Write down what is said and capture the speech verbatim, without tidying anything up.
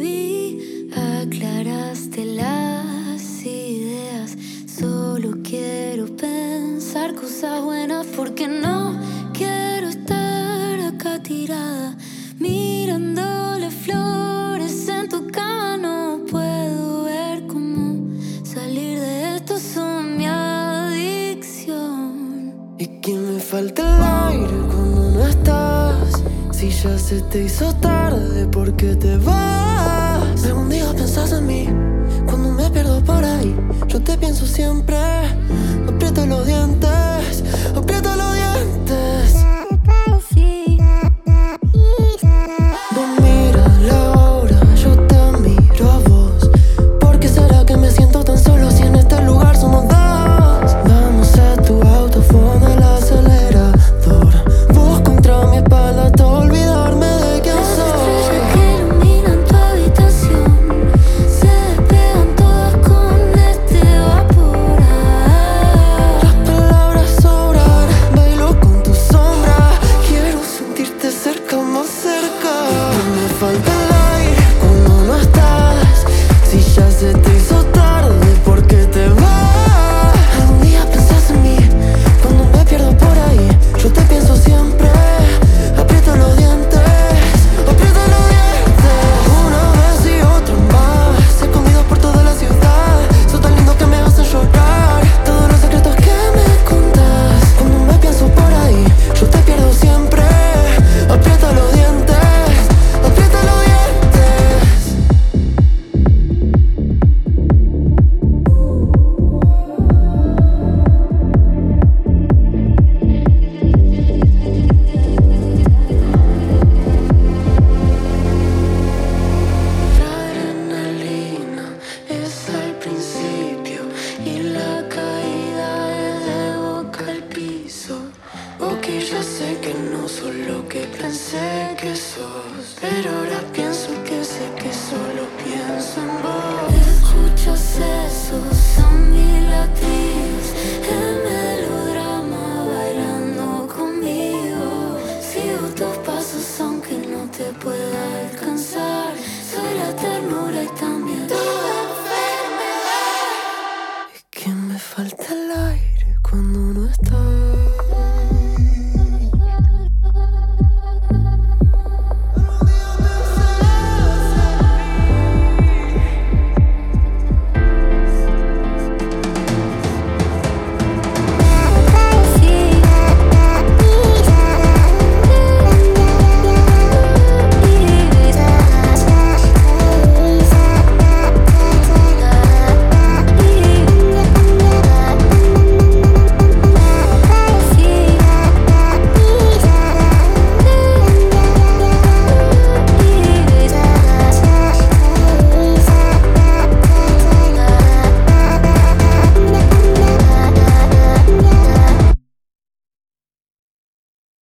vi, aclaraste las ideas. Solo quiero pensar cosas buenas porque no quiero estar acá tirada mirándole flores en tu cama. No puedo ver cómo salir de esto, son mi adicción. Y que me falta el aire cuando no estás. Si ya se te hizo tarde, ¿por qué te vas?